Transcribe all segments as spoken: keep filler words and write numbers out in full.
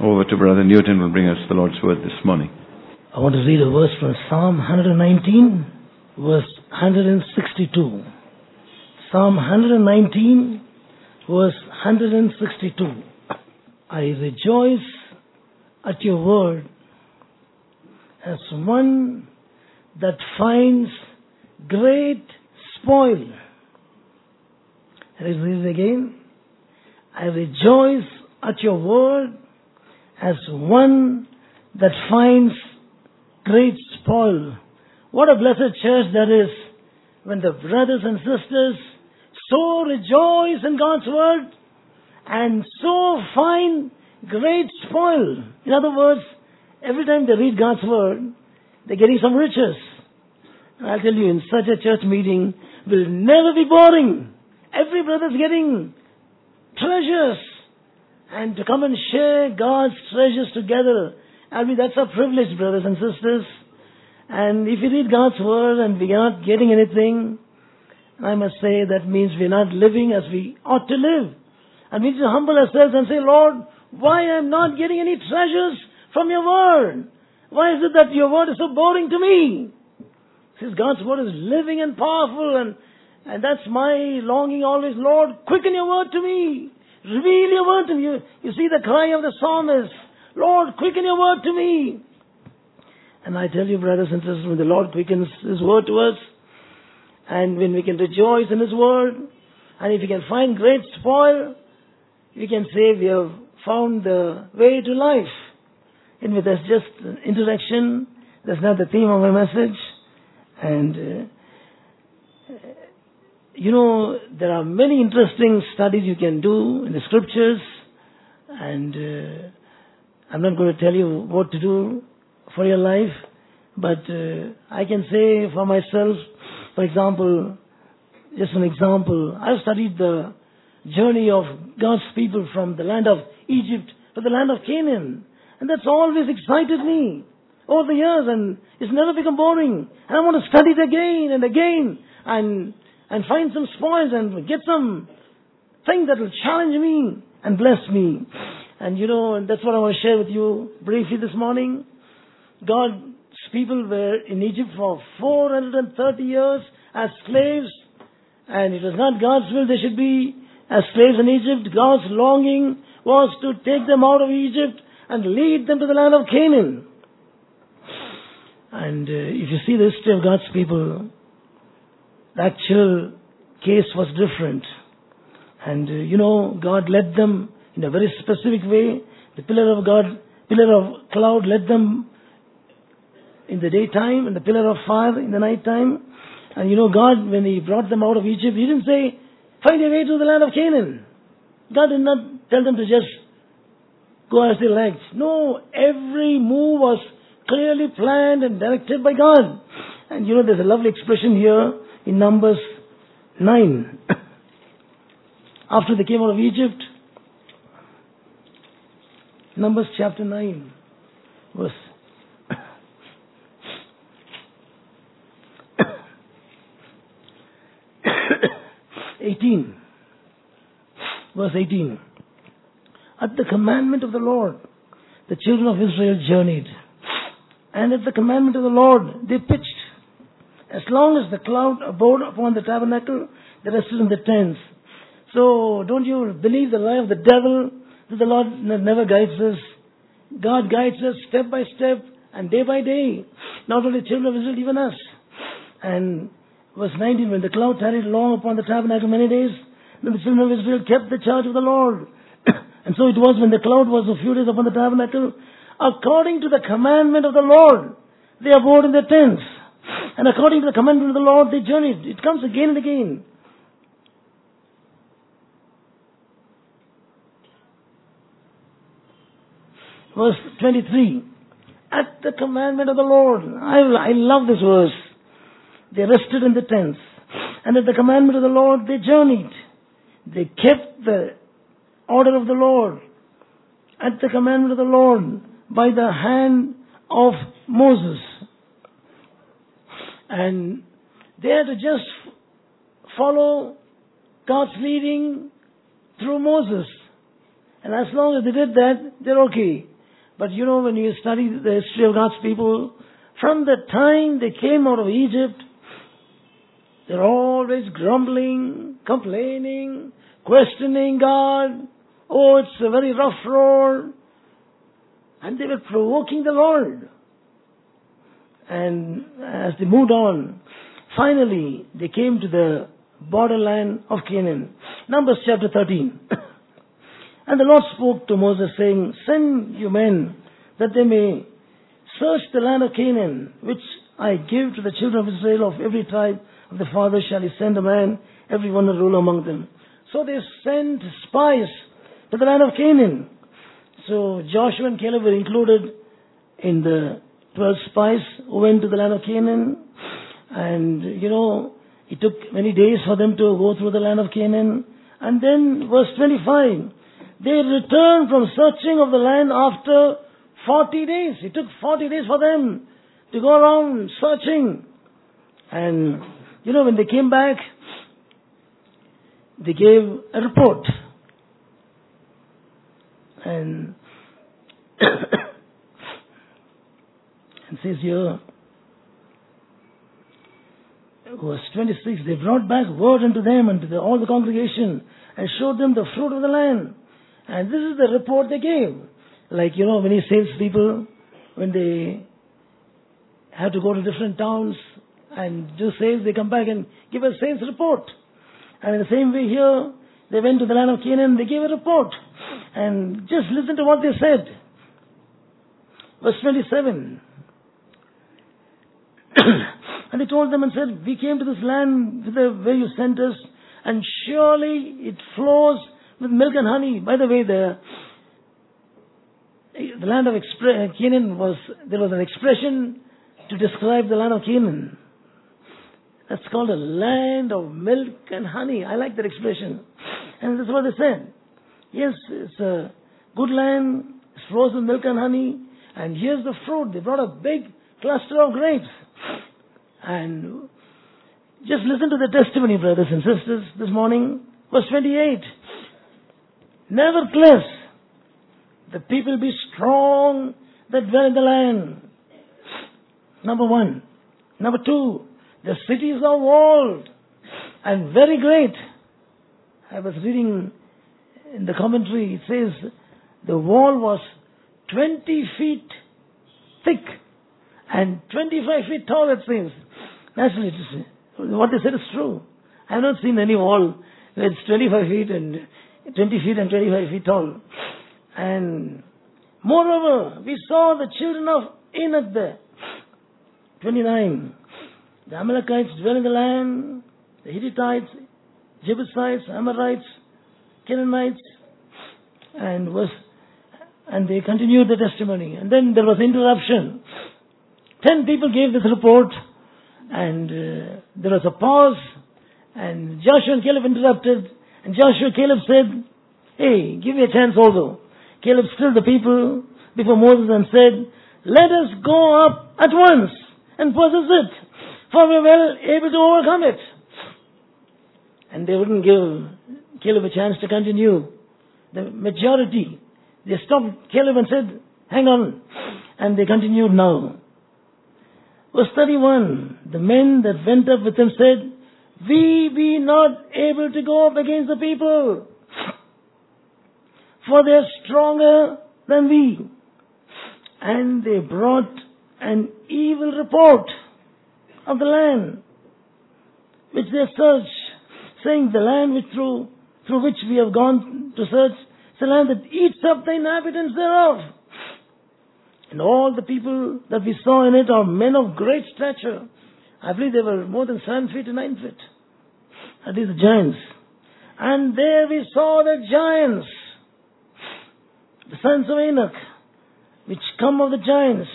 over to Brother Newton, who will bring us the Lord's Word this morning. I want to read a verse from Psalm one nineteen, verse one sixty-two. Psalm one nineteen, verse one sixty-two. I rejoice at your word as one that finds great spoil. Let's read it again. I rejoice at your word as one that finds great spoil. What a blessed church that is when the brothers and sisters so rejoice in God's word and so find great spoil. In other words, every time they read God's word, they're getting some riches. And I'll tell you, in such a church meeting will never be boring. Every brother's getting treasures. And to come and share God's treasures together, I mean, that's a privilege, brothers and sisters. And if you read God's word and we are not getting anything, I must say that means we're not living as we ought to live. And we need to humble ourselves and say, Lord, why am I not getting any treasures from your word? Why is it that your word is so boring to me? Since God's word is living and powerful, and, and that's my longing always, Lord, quicken your word to me. Reveal your word to me. You, you see the cry of the psalmist, Lord, quicken your word to me. And I tell you, brothers and sisters, when the Lord quickens His word to us, and when we can rejoice in His word, and if we can find great spoil, we can say we have found the way to life. And with that's just an introduction. That's not the theme of my message. And, uh, you know, there are many interesting studies you can do in the scriptures. And uh, I'm not going to tell you what to do for your life. But uh, I can say for myself, for example, just an example, I've studied the journey of God's people from the land of Egypt to the land of Canaan. And that's always excited me over the years, and it's never become boring. And I want to study it again and again and and find some spoils and get some things that will challenge me and bless me. And you know, and that's what I want to share with you briefly this morning. God's people were in Egypt for four hundred thirty years as slaves, and it was not God's will they should be as slaves in Egypt. God's longing was to take them out of Egypt and lead them to the land of Canaan. And uh, if you see the history of God's people, the actual case was different. And uh, you know, God led them in a very specific way. The pillar of God, pillar of cloud led them in the daytime, and the pillar of fire in the night time. And you know, God, when He brought them out of Egypt, He didn't say, find your way to the land of Canaan. God did not tell them to just go as they liked. No, every move was clearly planned and directed by God. And you know, there's a lovely expression here in Numbers nine. After they came out of Egypt, Numbers chapter nine, verse eighteen. Verse eighteen. At the commandment of the Lord, the children of Israel journeyed. And at the commandment of the Lord, they pitched. As long as the cloud abode upon the tabernacle, they rested in the tents. So, don't you believe the lie of the devil that the Lord never guides us? God guides us step by step and day by day. Not only the children of Israel, even us. And verse nineteen, when the cloud tarried long upon the tabernacle many days, then the children of Israel kept the charge of the Lord. And so it was when the cloud was a few days upon the tabernacle, according to the commandment of the Lord, they abode in their tents. And according to the commandment of the Lord, they journeyed. It comes again and again. Verse twenty-three. At the commandment of the Lord. I, I love this verse. They rested in the tents. And at the commandment of the Lord, they journeyed. They kept the order of the Lord. At the commandment of the Lord, by the hand of Moses. And they had to just follow God's leading through Moses. And as long as they did that, they're okay. But you know, when you study the history of God's people, from the time they came out of Egypt, they're always grumbling, complaining, questioning God. Oh, it's a very rough road. And they were provoking the Lord. And as they moved on, finally they came to the borderland of Canaan. Numbers chapter thirteen. And the Lord spoke to Moses, saying, send you men, that they may search the land of Canaan, which I give to the children of Israel. Of every tribe of the fathers shall he send a man, every one a ruler among them. So they sent spies to the land of Canaan. So Joshua and Caleb were included in the twelve spies who went to the land of Canaan. And, you know, it took many days for them to go through the land of Canaan. And then verse twenty-five, they returned from searching of the land after forty days. It took forty days for them to go around searching. And, you know, when they came back, they gave a report. And it says here, verse twenty-six, they brought back word unto them and to the, all the congregation, and showed them the fruit of the land. And this is the report they gave. Like, you know, many salespeople, when they have to go to different towns and do sales, they come back and give a sales report. And in the same way here, they went to the land of Canaan, they gave a report. And just listen to what they said. Verse twenty-seven. And they told them and said, we came to this land where you sent us, and surely it flows with milk and honey. By the way, the the land of expre- Canaan was, there was an expression to describe the land of Canaan. That's called a land of milk and honey. I like that expression. And that's what they said. Yes, it's a good land, it flows with milk and honey, and here's the fruit. They brought a big cluster of grapes. And just listen to the testimony, brothers and sisters, this morning. Verse twenty-eight. Nevertheless, the people be strong that dwell in the land. Number one. Number two, the cities are walled and very great. I was reading in the commentary, it says the wall was twenty feet thick and twenty-five feet tall, it seems. Naturally, what they said is true. I have not seen any wall where it's twenty-five feet and twenty feet and twenty-five feet tall. And moreover, we saw the children of Anak there. twenty-nine. The Amalekites dwell in the land, the Hittites, Jebusites, Amorites, Canaanites, and was, and they continued the testimony. And then there was interruption. Ten people gave this report, and uh, there was a pause, and Joshua and Caleb interrupted, and Joshua and Caleb said, hey, give me a chance also. Caleb stilled the people before Moses and said, let us go up at once and possess it, for we are well able to overcome it. And they wouldn't give Caleb a chance to continue. The majority, they stopped Caleb and said, hang on. And they continued now. Verse thirty-one, the men that went up with him said, we be not able to go up against the people, for they are stronger than we. And they brought an evil report of the land which they searched, saying, the land which through, through which we have gone to search, is a land that eats up the inhabitants thereof. And all the people that we saw in it are men of great stature. I believe they were more than seven feet to nine feet. That is the giants. And there we saw the giants, the sons of Anak, which come of the giants.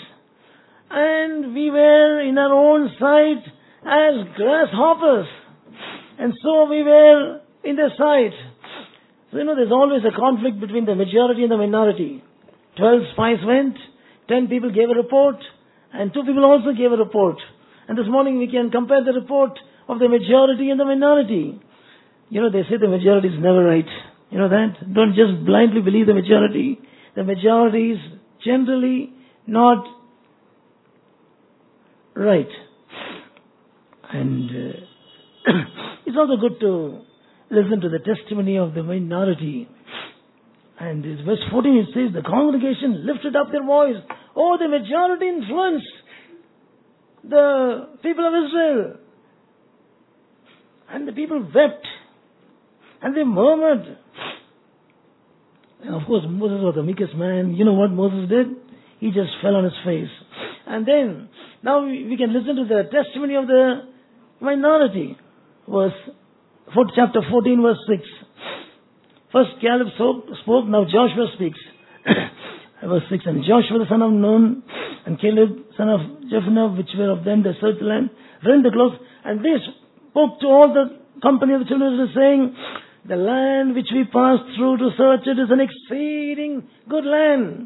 And we were in our own sight as grasshoppers. And so we were in their sight. So, you know, there's always a conflict between the majority and the minority. Twelve spies went, ten people gave a report, and two people also gave a report. And this morning we can compare the report of the majority and the minority. You know, they say the majority is never right. You know that? Don't just blindly believe the majority. The majority is generally not right. And uh, it's also good to listen to the testimony of the minority. And in verse fourteen it says, the congregation lifted up their voice. Oh, the majority influenced the people of Israel. And the people wept. And they murmured. And of course, Moses was the meekest man. You know what Moses did? He just fell on his face. And then, now we, we can listen to the testimony of the minority. Verse, for, chapter fourteen, verse six. First Caleb spoke, spoke, now Joshua speaks. Verse six, and Joshua the son of Nun, and Caleb son of Jephunneh, which were of them that searched the land, rent the clothes, and they spoke to all the company of the children of Israel, saying, the land which we passed through to search it is an exceeding good land.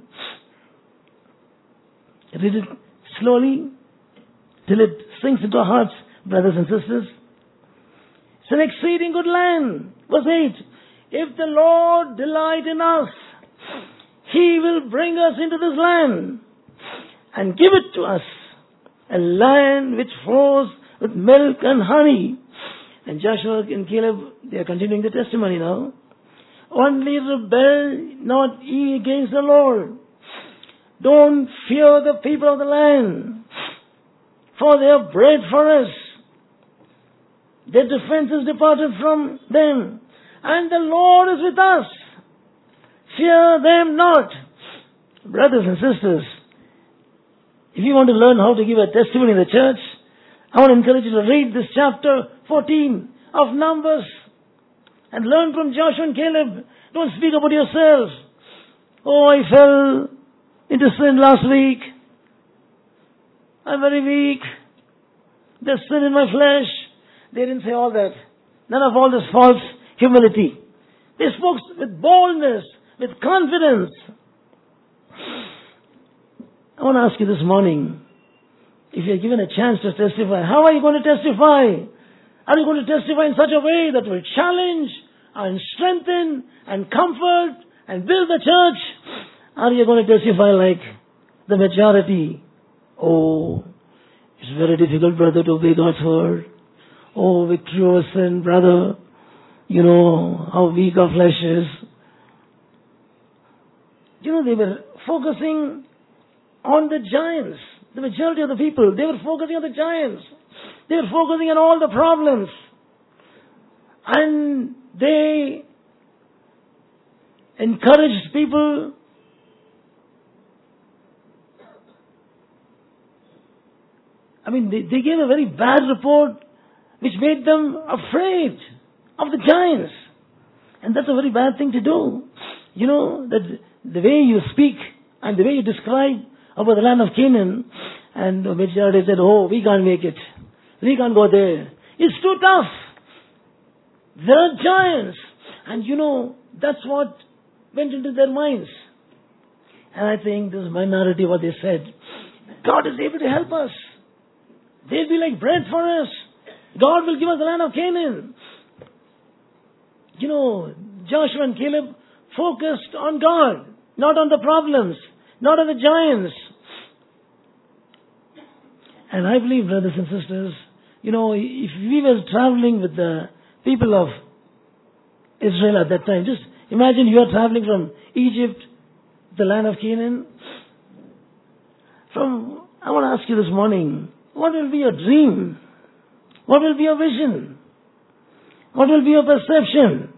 Read it slowly till it sinks into our hearts, brothers and sisters. It's an exceeding good land. Verse eight. If the Lord delight in us, He will bring us into this land and give it to us, a land which flows with milk and honey. And Joshua and Caleb, they are continuing the testimony now. Only rebel not ye against the Lord. Don't fear the people of the land, for they have bread for us. Their defense is departed from them, and the Lord is with us. Fear them not. Brothers and sisters, if you want to learn how to give a testimony in the church, I want to encourage you to read this chapter fourteen of Numbers and learn from Joshua and Caleb. Don't speak about yourself. Oh, I fell into sin last week. I'm very weak. There's sin in my flesh. They didn't say all that. None of all this false humility. They spoke with boldness, with confidence. I want to ask you this morning, if you're given a chance to testify, how are you going to testify? Are you going to testify in such a way that will challenge and strengthen and comfort and build the church? Are you going to testify like the majority? Oh, it's very difficult, brother, to obey God's word. Oh, victory over sin, brother. You know how weak our flesh is. You know, they were focusing on the giants. The majority of the people, they were focusing on the giants. They were focusing on all the problems. And they encouraged people I mean, they, they gave a very bad report which made them afraid of the giants. And that's a very bad thing to do. You know, that the way you speak and the way you describe about the land of Canaan, and the majority said, oh, we can't make it. We can't go there. It's too tough. There are giants. And you know, that's what went into their minds. And I think this minority, what they said, God is able to help us. They'll be like bread for us. God will give us the land of Canaan. You know, Joshua and Caleb focused on God, not on the problems, not on the giants. And I believe, brothers and sisters, you know, if we were traveling with the people of Israel at that time, just imagine you are traveling from Egypt, the land of Canaan. From, I want to ask you this morning, what will be your dream? What will be your vision? What will be your perception?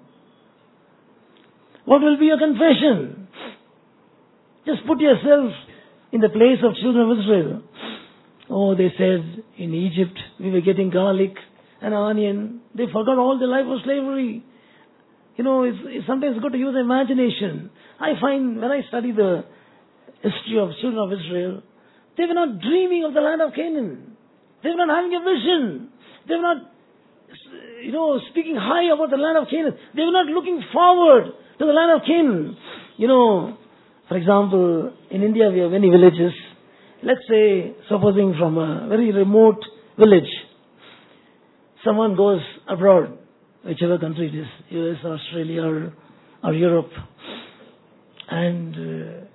What will be your confession? Just put yourself in the place of children of Israel. Oh, they said in Egypt we were getting garlic and onion. They forgot all the life of slavery. You know, it's, it's sometimes good to use imagination. I find when I study the history of children of Israel, they were not dreaming of the land of Canaan. They were not having a vision. They were not, you know, speaking high about the land of Canaan. They were not looking forward to the land of Canaan. You know, for example, in India we have many villages. Let's say, supposing from a very remote village, someone goes abroad, whichever country it is, U S, Australia, or, or Europe, and uh,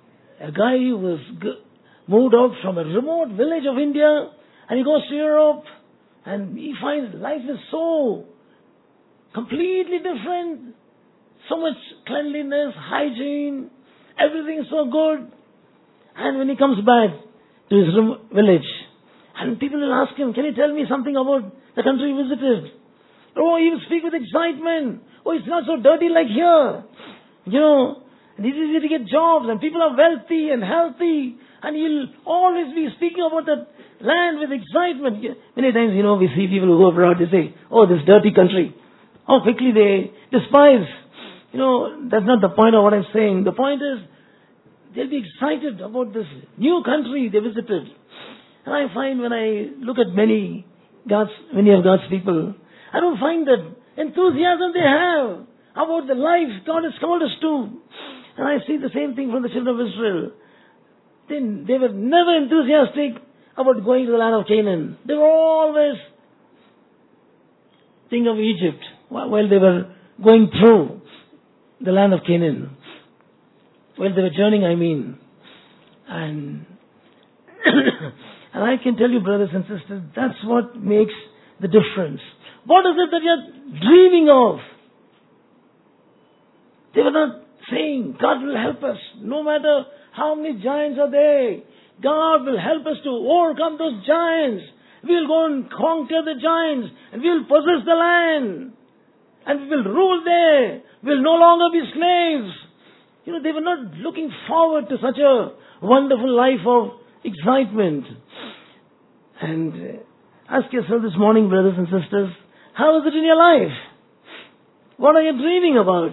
a guy who was g- moved out from a remote village of India, and he goes to Europe, and he finds life is so completely different. So much cleanliness, hygiene, everything is so good. And when he comes back to his rem- village, and people will ask him, can you tell me something about the country he visited? Oh, he will speak with excitement. Oh, it's not so dirty like here. You know, and it's easy to get jobs, and people are wealthy and healthy, and he'll always be speaking about that land with excitement. Many times, you know, we see people who go abroad, they say, oh, this dirty country. How quickly they despise. You know, that's not the point of what I'm saying. The point is, they'll be excited about this new country they visited. And I find when I look at many God's, many of God's people, I don't find that enthusiasm they have about the life God has called us to. And I see the same thing from the children of Israel. They, they were never enthusiastic about going to the land of Canaan. They were always thinking of Egypt while they were going through the land of Canaan. While they were journeying, I mean. And, and I can tell you, brothers and sisters, that's what makes the difference. What is it that you're dreaming of? They were not saying, God will help us, no matter how many giants are there. God will help us to overcome those giants. We'll go and conquer the giants, and we'll possess the land. And we will rule there. We'll no longer be slaves. You know, they were not looking forward to such a wonderful life of excitement. And uh, ask yourself this morning, brothers and sisters, how is it in your life? What are you dreaming about?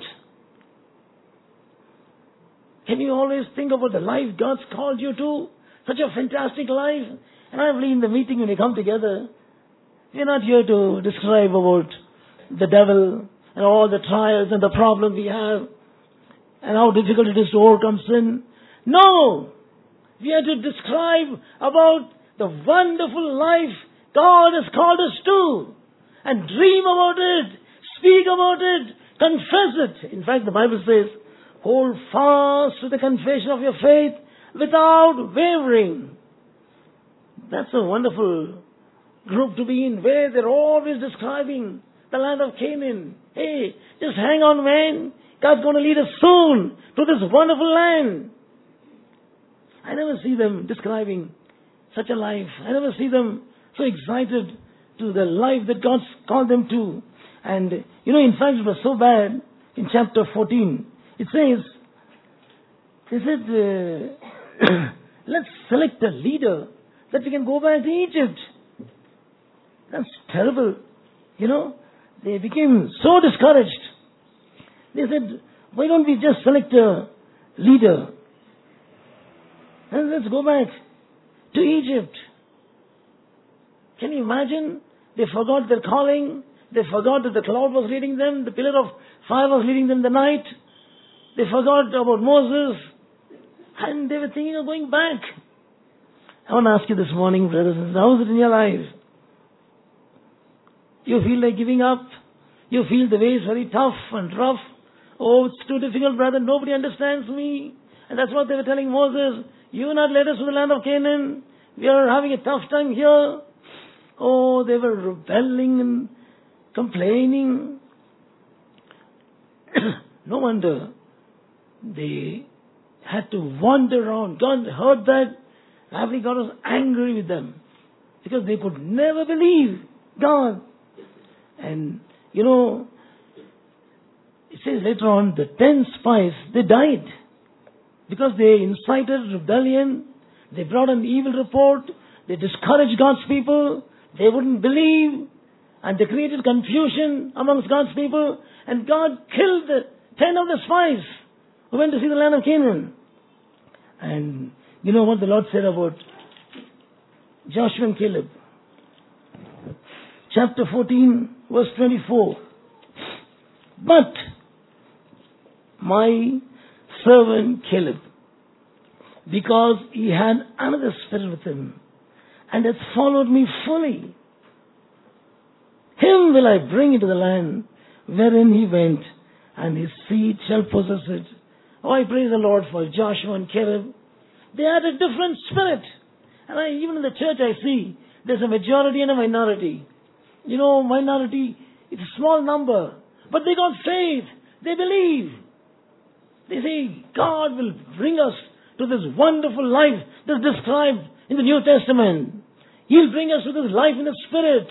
Can you always think about the life God's called you to? Such a fantastic life. And I believe in the meeting when we come together, we're not here to describe about the devil and all the trials and the problems we have and how difficult it is to overcome sin. No! We are to describe about the wonderful life God has called us to, and dream about it, speak about it, confess it. In fact, the Bible says, hold fast to the confession of your faith without wavering. That's a wonderful group to be in, where they're always describing the land of Canaan. Hey, just hang on, man. God's going to lead us soon to this wonderful land. I never see them describing such a life. I never see them so excited to the life that God's called them to. And, you know, in fact, it was so bad in chapter fourteen. It says, they said, uh, let's select a leader that we can go back to Egypt. That's terrible. You know, they became so discouraged. They said, why don't we just select a leader? And let's go back to Egypt. Can you imagine? They forgot their calling. They forgot that the cloud was leading them. The pillar of fire was leading them the night. They forgot about Moses. And they were thinking of going back. I want to ask you this morning, brothers and sisters, how is it in your life? You feel like giving up? You feel the way is very tough and rough? Oh, it's too difficult, brother. Nobody understands me. And that's what they were telling Moses. You will not led us to the land of Canaan. We are having a tough time here. Oh, they were rebelling and complaining. No wonder they had to wander around. God heard that. I believe God was angry with them because they could never believe God. And, you know, it says later on, the ten spies, they died because they incited rebellion. They brought an evil report. They discouraged God's people. They wouldn't believe. And they created confusion amongst God's people. And God killed the ten of the spies who went to see the land of Canaan. And you know what the Lord said about Joshua and Caleb? Chapter fourteen, verse twenty-four. But my servant Caleb, because he had another spirit with him, and hath followed me fully, him will I bring into the land wherein he went, and his seed shall possess it. Oh, I praise the Lord for Joshua and Caleb. They had a different spirit. And I, even in the church I see, there's a majority and a minority. You know, minority, it's a small number. But they got faith. They believe. They say, God will bring us to this wonderful life that's described in the New Testament. He'll bring us to this life in the Spirit.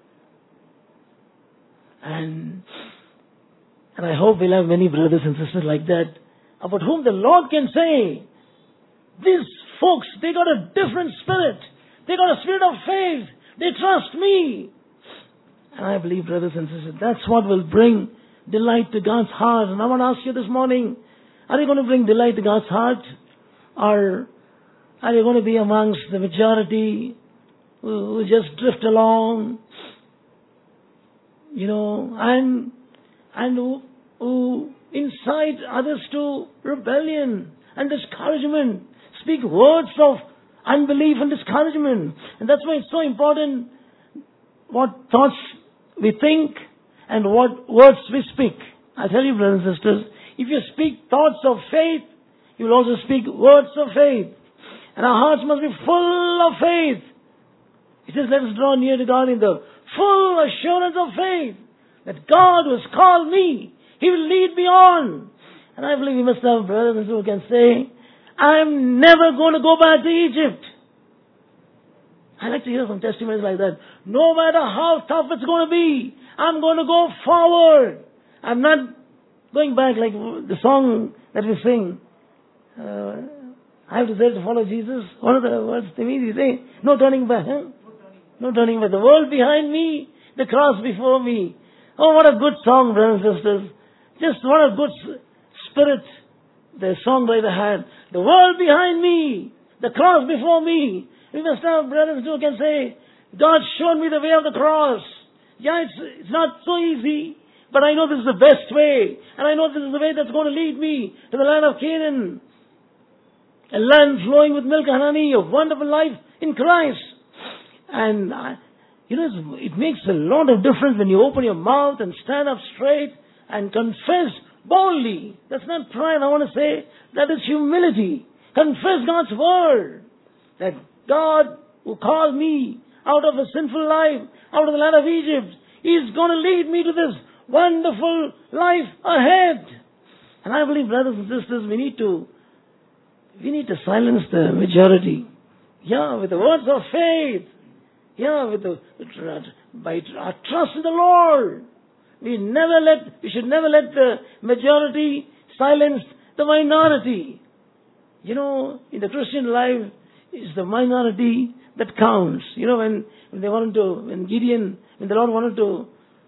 And, and I hope we'll have many brothers and sisters like that, about whom the Lord can say, these folks, they got a different spirit. They got a spirit of faith. They trust me. And I believe, brothers and sisters, that's what will bring delight to God's heart. And I want to ask you this morning, are you going to bring delight to God's heart? Or are you going to be amongst the majority who, who just drift along, you know, and, and who, who incite others to rebellion and discouragement, speak words of unbelief and discouragement. And that's why it's so important what thoughts we think and what words we speak. I tell you, brothers and sisters, if you speak thoughts of faith, you will also speak words of faith. And our hearts must be full of faith. It says, let us draw near to God in the full assurance of faith that God who has called me, He will lead me on. And I believe we must have brothers and sisters who can say, I'm never going to go back to Egypt. I like to hear some testimonies like that. No matter how tough it's going to be, I'm going to go forward. I'm not going back like the song that we sing. Uh, I have decided to follow Jesus. What are the words they mean? They say, no turning back. Huh? No turning back. The world behind me, the cross before me. Oh, what a good song, brothers and sisters. Just what a good spirit the songwriter had. The world behind me, the cross before me. We must have brothers who can say, God showed me the way of the cross. Yeah, it's, it's not so easy, but I know this is the best way. And I know this is the way that's going to lead me to the land of Canaan. A land flowing with milk and honey, a wonderful life in Christ. And, uh, you know, it makes a lot of difference when you open your mouth and stand up straight and confess boldly. That's not pride, I want to say. That is humility. Confess God's word. That God who called me out of a sinful life, out of the land of Egypt, is going to lead me to this wonderful life ahead. And I believe, brothers and sisters, we need to we need to silence the majority. Yeah, with the words of faith. Yeah, with the by our trust in the Lord. We never let we should never let the majority silence the minority. You know, in the Christian life, it's the minority that counts. You know, when, when they wanted to, when Gideon, when the Lord wanted to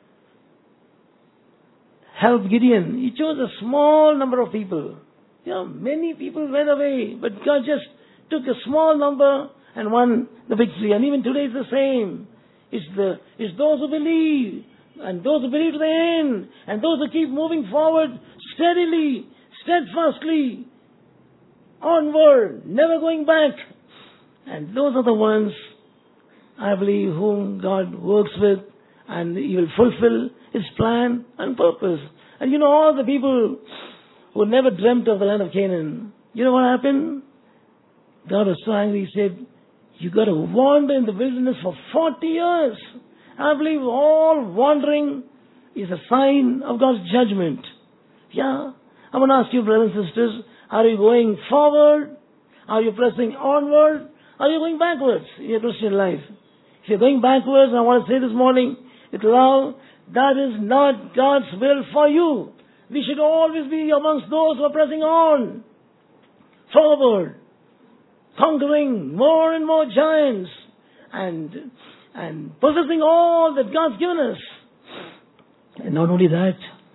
help Gideon, He chose a small number of people. You know, many people went away, but God just took a small number and won the victory. And even today it's the same. It's the it's those who believe, and those who believe to the end, and those who keep moving forward steadily, steadfastly, onward, never going back. And those are the ones, I believe, whom God works with, and He will fulfill His plan and purpose. And you know, all the people who never dreamt of the land of Canaan, you know what happened? God was so angry, He said, you got to wander in the wilderness for forty years. I believe all wandering is a sign of God's judgment. Yeah. I want to ask you, brothers and sisters, are you going forward? Are you pressing onward? Are you going backwards in your Christian life? If you're going backwards, I want to say this morning with love, that is not God's will for you. We should always be amongst those who are pressing on, forward, conquering more and more giants, and and possessing all that God's given us. And not only that,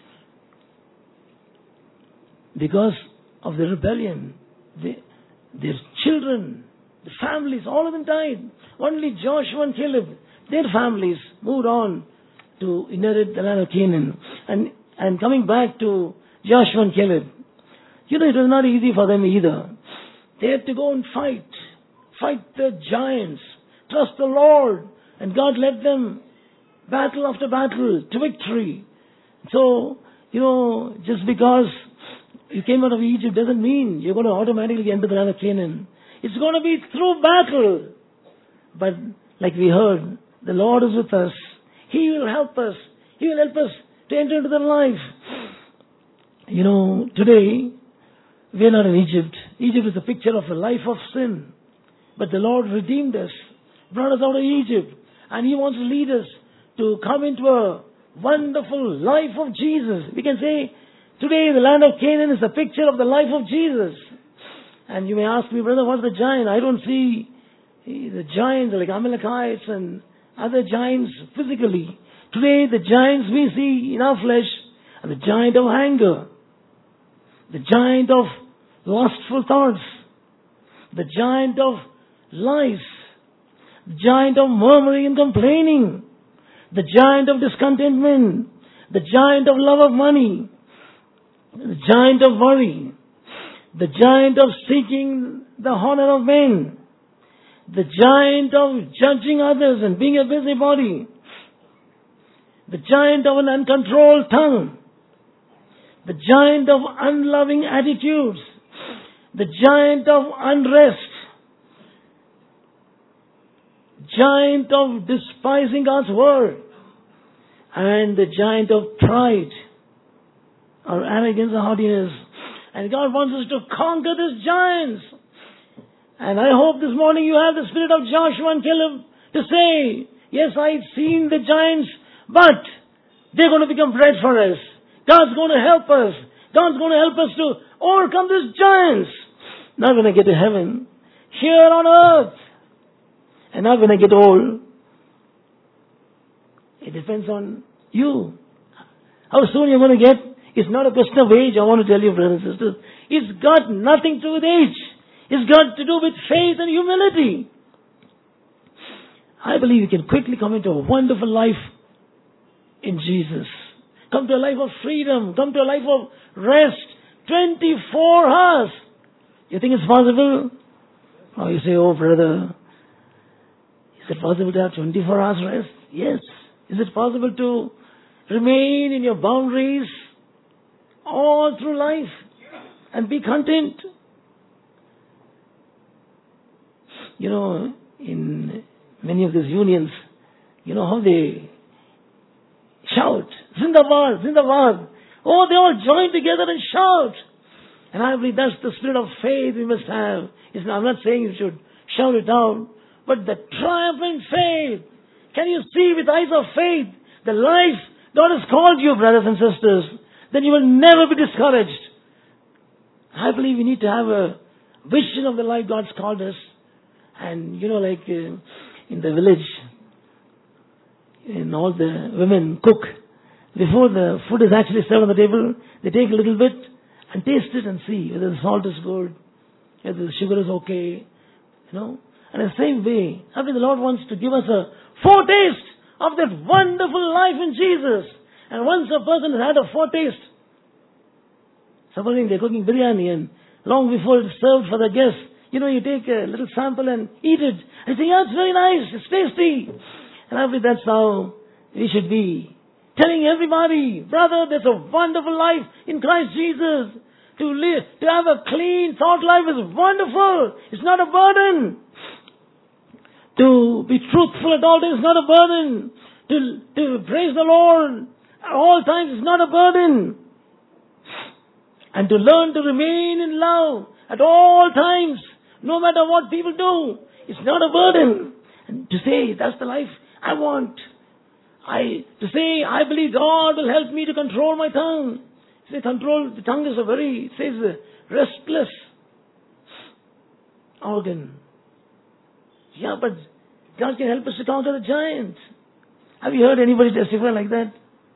because of the rebellion, they, their children, the families, all of them died. Only Joshua and Caleb, their families moved on to inherit the land of Canaan. And and coming back to Joshua and Caleb, you know, it was not easy for them either. They had to go and fight. Fight the giants. Trust the Lord. And God led them battle after battle to victory. So, you know, just because you came out of Egypt doesn't mean you're going to automatically enter the land of Canaan. It's going to be through battle. But like we heard, the Lord is with us. He will help us. He will help us to enter into the life. You know, today, we are not in Egypt. Egypt is a picture of a life of sin. But the Lord redeemed us, brought us out of Egypt. And He wants to lead us to come into a wonderful life of Jesus. We can say, today the land of Canaan is a picture of the life of Jesus. And you may ask me, brother, what's the giant? I don't see the giants like Amalekites and other giants physically. Today the giants we see in our flesh are the giant of anger, the giant of lustful thoughts, the giant of lies, the giant of murmuring and complaining, the giant of discontentment, the giant of love of money, the giant of worry, the giant of seeking the honor of men, the giant of judging others and being a busybody, the giant of an uncontrolled tongue, the giant of unloving attitudes, the giant of unrest, giant of despising God's word, and the giant of pride or arrogance or haughtiness. And God wants us to conquer these giants. And I hope this morning you have the spirit of Joshua and Caleb to say, yes, I've seen the giants, but they're going to become bread for us. God's going to help us. God's going to help us to overcome these giants. Not when I get to heaven, here on earth. And not when I get old. It depends on you. How soon you're going to get. It's not a question of age, I want to tell you, brothers and sisters. It's got nothing to do with age. It's got to do with faith and humility. I believe you can quickly come into a wonderful life in Jesus. Come to a life of freedom. Come to a life of rest. twenty-four hours. You think it's possible? Or you say, oh brother, is it possible to have twenty-four hours rest? Yes. Is it possible to remain in your boundaries all through life and be content? You know, in many of these unions, you know how they shout, Zindabad, Zindabad. Oh, they all join together and shout. And I believe that's the spirit of faith we must have. It's not, I'm not saying you should shout it out, but the triumphant faith. Can you see with eyes of faith the life God has called you, brothers and sisters? Then you will never be discouraged. I believe we need to have a vision of the life God's called us. And you know, like uh, in the village, in all the women cook. Before the food is actually served on the table, they take a little bit and taste it and see whether the salt is good, whether the sugar is okay, you know. And the same way, I mean, the Lord wants to give us a foretaste of that wonderful life in Jesus. And once a person has had a foretaste, supposing they're cooking biryani and long before it's served for the guests, you know, you take a little sample and eat it. And you think, yeah, it's very nice, it's tasty. And I believe that's how we should be. Telling everybody, brother, there's a wonderful life in Christ Jesus. To live, to have a clean thought life is wonderful. It's not a burden. To be truthful at all times is not a burden. To, to praise the Lord at all times is not a burden. And to learn to remain in love at all times, no matter what people do, it's not a burden. And to say, that's the life I want. I to say, I believe God will help me to control my tongue. Say, control, the tongue is a very, it says, a restless organ. Yeah, but God can help us to conquer the giant. Have you heard anybody testify like that?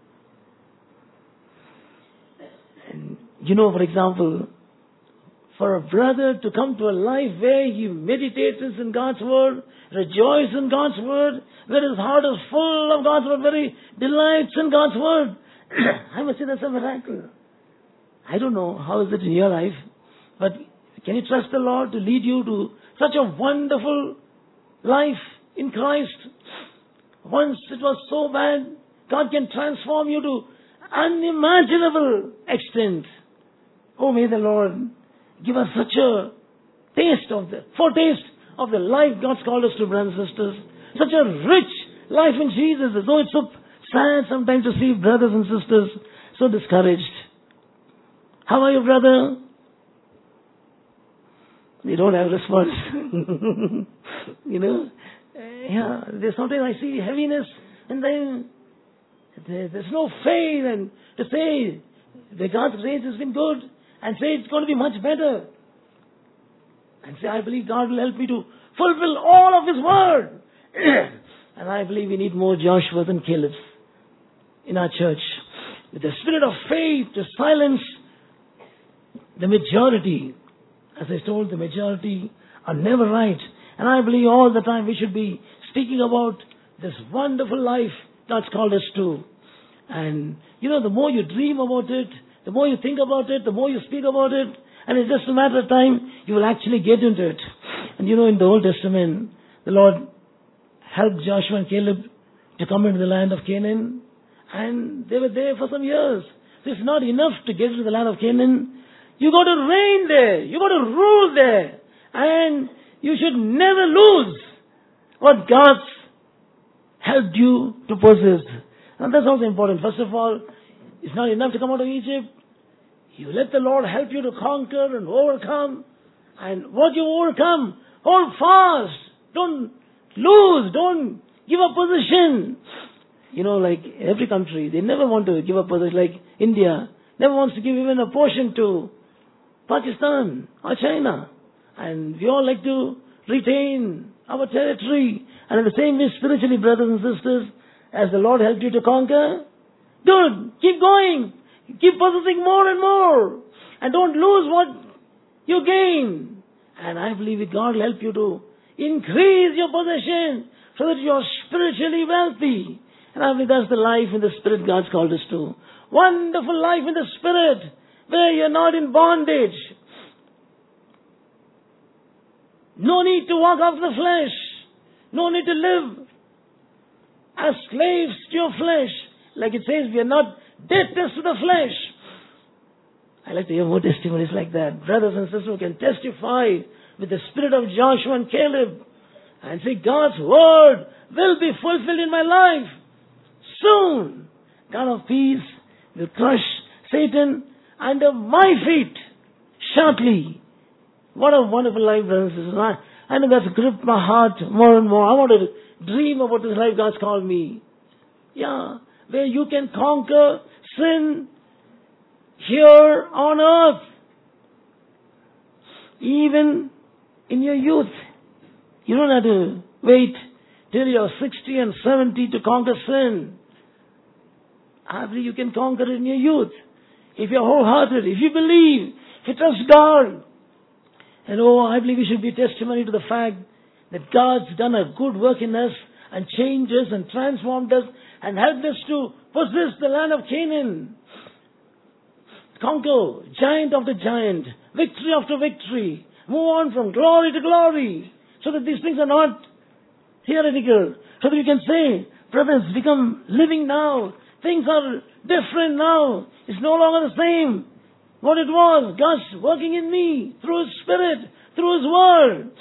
And you know, for example, for a brother to come to a life where he meditates in God's word, rejoices in God's word, where his heart is full of God's word, where he delights in God's word, I must say that's a miracle. I don't know how is it in your life, but can you trust the Lord to lead you to such a wonderful life in Christ? Once it was so bad, God can transform you to unimaginable extent. Oh, may the Lord give us such a taste of the, foretaste of the life God's called us to, brothers and sisters. Such a rich life in Jesus. Though it's so sad sometimes to see brothers and sisters so discouraged. How are you, brother? They don't have response. You know? Yeah, there's sometimes I see heaviness and then there, there's no faith, and to say that God's grace has been good and say it's going to be much better. And say, I believe God will help me to fulfill all of His word. And I believe we need more Joshuas and Calebs in our church. With the spirit of faith to silence the majority. As I told, the majority are never right. And I believe all the time we should be speaking about this wonderful life God's called us to. And, you know, the more you dream about it, the more you think about it, the more you speak about it, and it's just a matter of time, you will actually get into it. And you know, in the Old Testament, the Lord helped Joshua and Caleb to come into the land of Canaan, and they were there for some years. So it's not enough to get into the land of Canaan. You got to reign there. You got to rule there. And you should never lose what God's helped you to possess. And that's also important. First of all, it's not enough to come out of Egypt. You let the Lord help you to conquer and overcome. And what you overcome, hold fast. Don't lose. Don't give up position. You know, like every country, they never want to give up position. Like India never wants to give even a portion to Pakistan or China. And we all like to retain our territory. And in the same way, spiritually, brothers and sisters, as the Lord helped you to conquer, good, keep going. Keep possessing more and more. And don't lose what you gain. And I believe that God will help you to increase your possession so that you are spiritually wealthy. And I believe that's the life in the Spirit God's called us to. Wonderful life in the Spirit where you're not in bondage. No need to walk after the flesh. No need to live as slaves to your flesh. Like it says, we are not debtors to the flesh. I like to hear more testimonies like that. Brothers and sisters who can testify with the spirit of Joshua and Caleb and say, God's word will be fulfilled in my life. Soon, God of peace will crush Satan under my feet shortly. What a wonderful life, brothers and sisters. I know that's gripped my heart more and more. I want to dream about this life God's called me. Yeah, where you can conquer sin here on earth. Even in your youth. You don't have to wait till you're sixty and seventy to conquer sin. I believe you can conquer it in your youth. If you're wholehearted, if you believe, if you trust God. And oh, I believe we should be testimony to the fact that God's done a good work in us and changed us and transformed us and helped us to possess the land of Canaan. Conquer giant after giant, victory after victory, move on from glory to glory, so that these things are not theoretical, so that you can say, brothers, become living now. Things are different now. It's no longer the same. What it was, God's working in me through His Spirit, through His Word.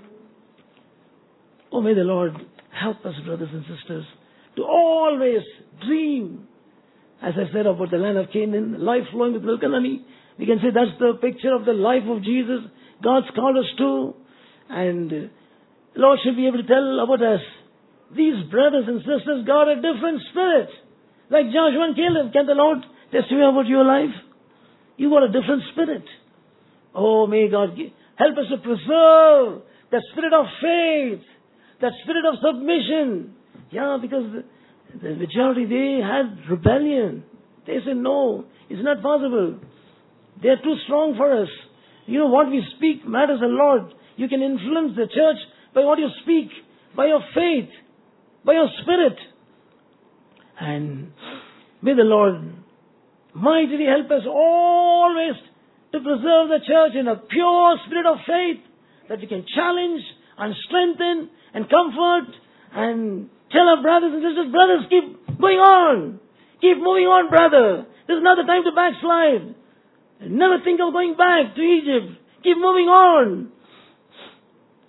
Oh, may the Lord help us, brothers and sisters, to always dream. As I said about the land of Canaan, life flowing with milk and honey. We can say that's the picture of the life of Jesus. God's called us to. And the Lord should be able to tell about us. These brothers and sisters got a different spirit. Like Joshua and Caleb. Can the Lord testify about your life? You got a different spirit. Oh, may God help us to preserve that spirit of faith. That spirit of submission. Yeah, because the, the majority, they had rebellion. They said, no, it's not possible. They're too strong for us. You know, what we speak matters a lot. You can influence the church by what you speak, by your faith, by your spirit. And may the Lord mightily help us always to preserve the church in a pure spirit of faith, that we can challenge and strengthen and comfort and tell our brothers and sisters, brothers, keep going on. Keep moving on, brother. This is not the time to backslide. Never think of going back to Egypt. Keep moving on.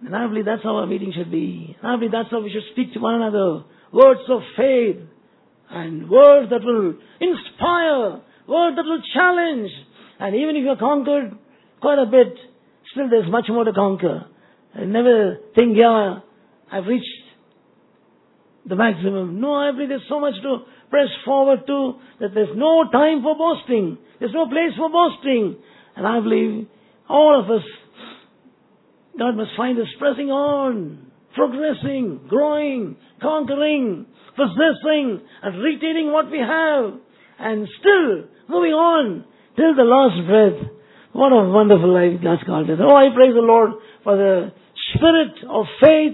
And I believe that's how our meeting should be. And I believe that's how we should speak to one another. Words of faith and words that will inspire, words that will challenge. And even if you're conquered quite a bit, still there's much more to conquer. And never think, yeah, I've reached the maximum. No, I believe there's so much to press forward to that there's no time for boasting. There's no place for boasting. And I believe all of us, God must find us pressing on, progressing, growing, conquering, possessing, and retaining what we have, and still moving on till the last breath. What a wonderful life God's called us. Oh, I praise the Lord for the spirit of faith,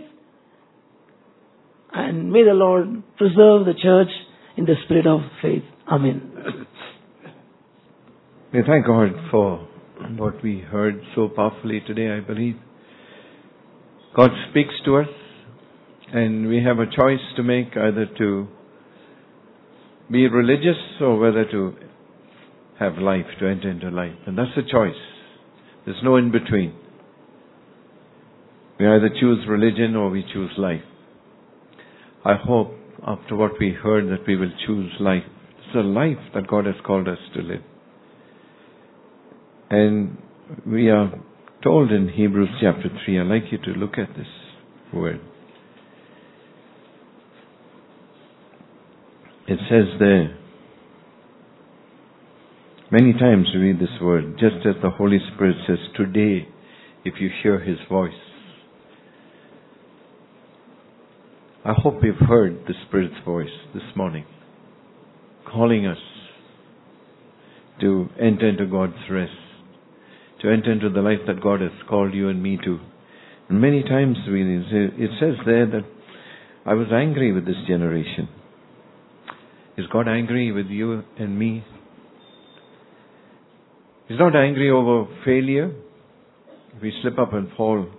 and may the Lord preserve the church in the spirit of faith. Amen. We thank God for what we heard so powerfully today, I believe. God speaks to us, and we have a choice to make, either to be religious or whether to have life, to enter into life. And that's the choice. There's no in between. We either choose religion or we choose life. I hope after what we heard that we will choose life. It's a life that God has called us to live. And we are told in Hebrews chapter three, I'd like you to look at this word. It says there, many times we read this word, just as the Holy Spirit says, today, if you hear His voice. I hope we've heard the Spirit's voice this morning, calling us to enter into God's rest, to enter into the life that God has called you and me to. And many times we, it says there that I was angry with this generation. Is God angry with you and me? He's not angry over failure. If we slip up and fall.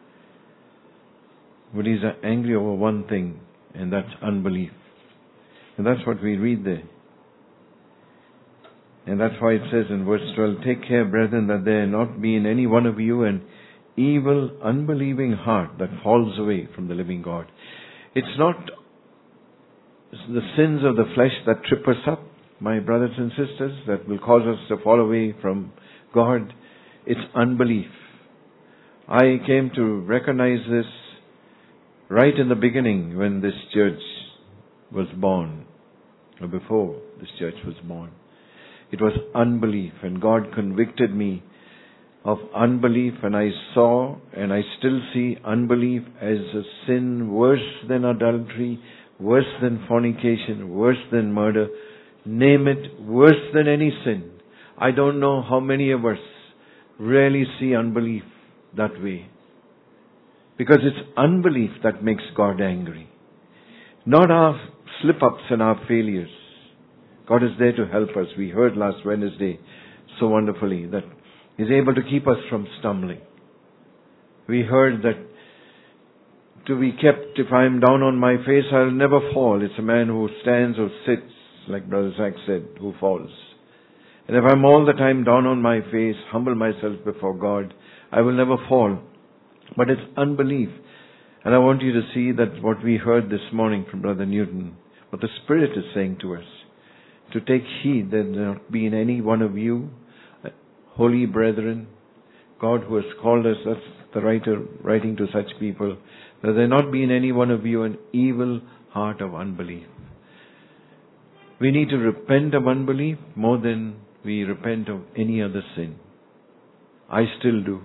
But He's angry over one thing, and that's unbelief. And that's what we read there. And that's why it says in verse twelve, take care, brethren, that there not be in any one of you an evil, unbelieving heart that falls away from the living God. It's not the sins of the flesh that trip us up, my brothers and sisters, that will cause us to fall away from God. It's unbelief. I came to recognize this right in the beginning when this church was born, or before this church was born. It was unbelief, and God convicted me of unbelief, and I saw and I still see unbelief as a sin worse than adultery, worse than fornication, worse than murder. Name it, worse than any sin. I don't know how many of us really see unbelief that way. Because it's unbelief that makes God angry. Not our slip-ups and our failures. God is there to help us. We heard last Wednesday so wonderfully that He's able to keep us from stumbling. We heard that to be kept, if I am down on my face, I'll never fall. It's a man who stands or sits, like Brother Zach said, who falls. And if I'm all the time down on my face, humble myself before God, I will never fall. But it's unbelief. And I want you to see that what we heard this morning from Brother Newton, what the Spirit is saying to us, to take heed that there not be in any one of you, holy brethren, God who has called us, that's the writer writing to such people, that there not be in any one of you an evil heart of unbelief. We need to repent of unbelief more than we repent of any other sin. I still do.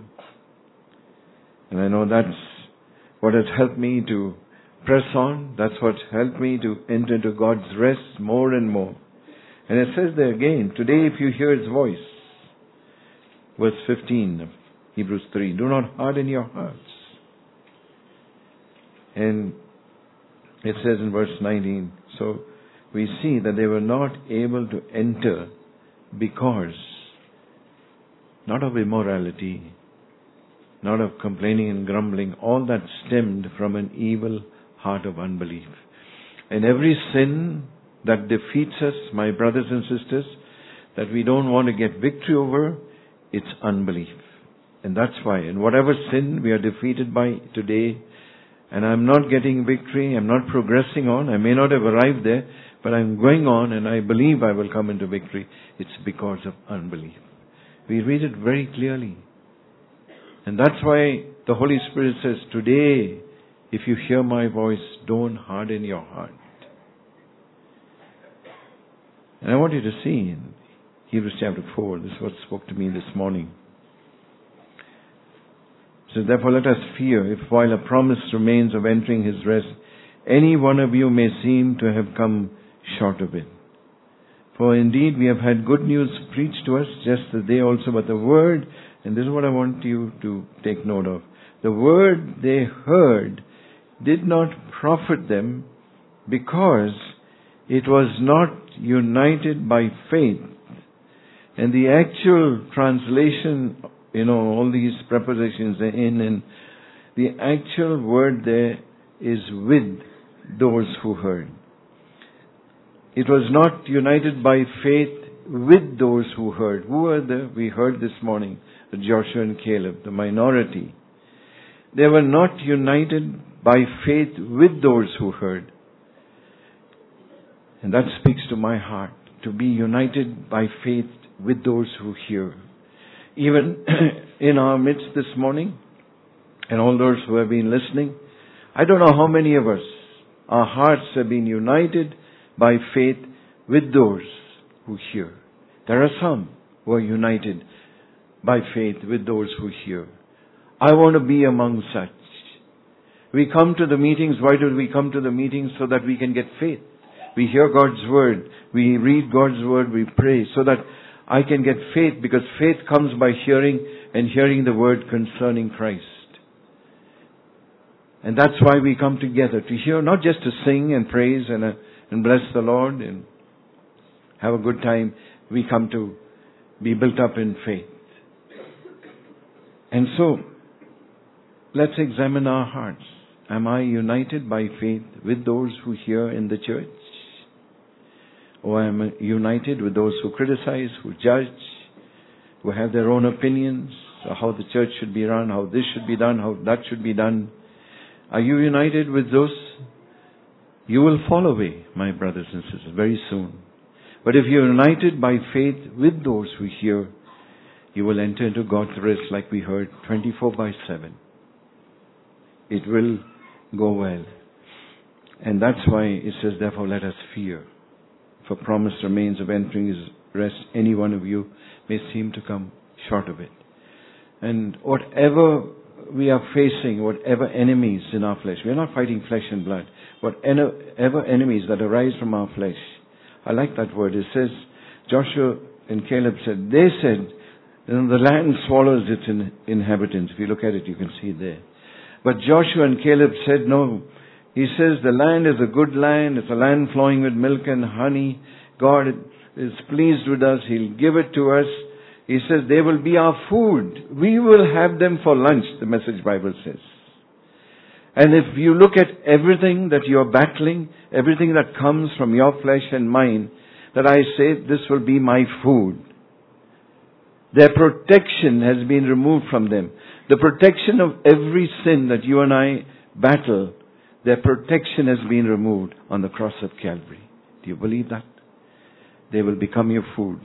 And I know that's what has helped me to press on. That's what helped me to enter into God's rest more and more. And it says there again, today if you hear His voice, verse fifteen of Hebrews three, do not harden your hearts. And it says in verse nineteen, so we see that they were not able to enter because, not of immorality, not of complaining and grumbling, all that stemmed from an evil heart of unbelief. And every sin that defeats us, my brothers and sisters, that we don't want to get victory over, it's unbelief. And that's why, in whatever sin we are defeated by today, and I'm not getting victory, I'm not progressing on, I may not have arrived there, but I'm going on and I believe I will come into victory. It's because of unbelief. We read it very clearly. And that's why the Holy Spirit says, today, if you hear my voice, don't harden your heart. And I want you to see in Hebrews chapter four, this is what spoke to me this morning. So therefore let us fear, if while a promise remains of entering his rest, any one of you may seem to have come short of it. For indeed we have had good news preached to us, just as they also, but the word, and this is what I want you to take note of, the word they heard did not profit them because it was not united by faith. And the actual translation, you know, all these prepositions are in, and the actual word there is with those who heard. It was not united by faith with those who heard. Who were the, we heard this morning, Joshua and Caleb, the minority. They were not united by faith with those who heard. And that speaks to my heart, to be united by faith with those who hear. Even in our midst this morning, and all those who have been listening, I don't know how many of us, our hearts have been united by faith with those who hear. There are some who are united by faith with those who hear. I want to be among such. We come to the meetings. Why do we come to the meetings? So that we can get faith. We hear God's word. We read God's word. We pray so that I can get faith, because faith comes by hearing, and hearing the word concerning Christ. And that's why we come together, to hear, not just to sing and praise and, uh, and bless the Lord and have a good time. We come to be built up in faith. And so, let's examine our hearts. Am I united by faith with those who hear in the church? Or am I united with those who criticize, who judge, who have their own opinions, or how the church should be run, how this should be done, how that should be done? Are you united with those? You will fall away, my brothers and sisters, very soon. But if you're united by faith with those who hear, you will enter into God's rest, like we heard, twenty-four by seven. It will go well. And that's why it says, therefore let us fear. For promise remains of entering his rest. Any one of you may seem to come short of it. And whatever we are facing, whatever enemies in our flesh, we are not fighting flesh and blood, whatever enemies that arise from our flesh. I like that word. It says, Joshua and Caleb said, they said, you know, the land swallows its in, inhabitants. If you look at it, you can see it there. But Joshua and Caleb said, no. He says the land is a good land. It's a land flowing with milk and honey. God is pleased with us. He'll give it to us. He says they will be our food. We will have them for lunch, the Message Bible says. And if you look at everything that you're battling, everything that comes from your flesh and mine, that I say, this will be my food. Their protection has been removed from them. The protection of every sin that you and I battle, their protection has been removed on the cross of Calvary. Do you believe that? They will become your food.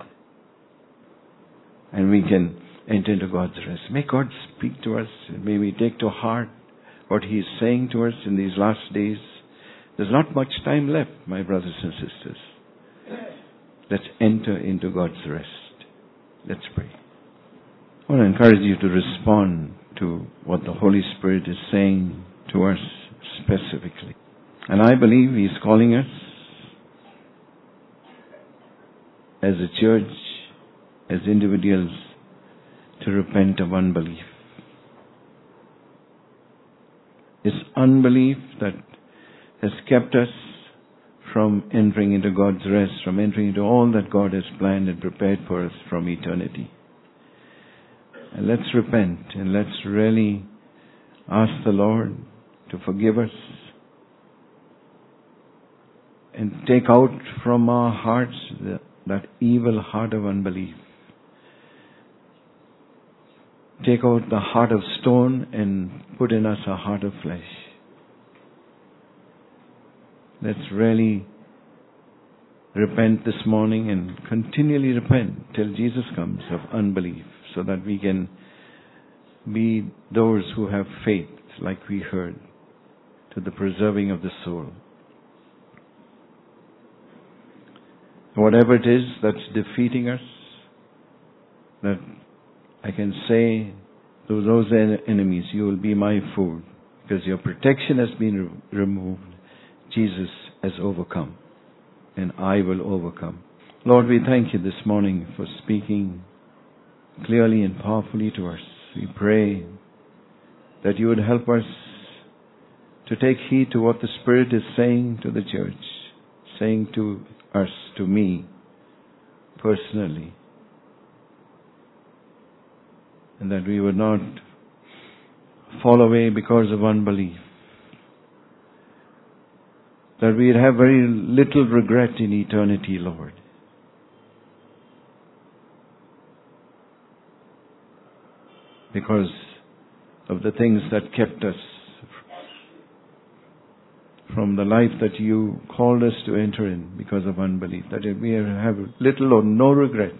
And we can enter into God's rest. May God speak to us. May we take to heart what He is saying to us in these last days. There's not much time left, my brothers and sisters. Let's enter into God's rest. Let's pray. I want to encourage you to respond to what the Holy Spirit is saying to us specifically. And I believe He's calling us as a church, as individuals, to repent of unbelief. It's unbelief that has kept us from entering into God's rest, from entering into all that God has planned and prepared for us from eternity. And let's repent and let's really ask the Lord to forgive us and take out from our hearts the, that evil heart of unbelief. take out the heart of stone and put in us a heart of flesh. Let's really repent this morning and continually repent till Jesus comes of unbelief, so that we can be those who have faith, like we heard, to the preserving of the soul. Whatever it is that's defeating us, that I can say to those en- enemies, you will be my food, because your protection has been re- removed. Jesus has overcome, and I will overcome. Lord, we thank you this morning for speaking clearly and powerfully to us. We pray that you would help us to take heed to what the Spirit is saying to the church, saying to us, to me, personally. And that we would not fall away because of unbelief. That we'd have very little regret in eternity, Lord. Because of the things that kept us from the life that you called us to enter in because of unbelief. That we have little or no regrets.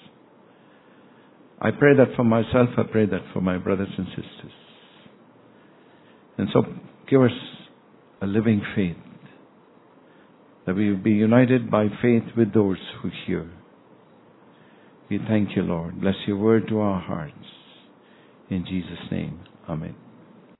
I pray that for myself, I pray that for my brothers and sisters. And so give us a living faith, that we will be united by faith with those who hear. We thank you, Lord. Bless your word to our hearts. In Jesus' name, amen.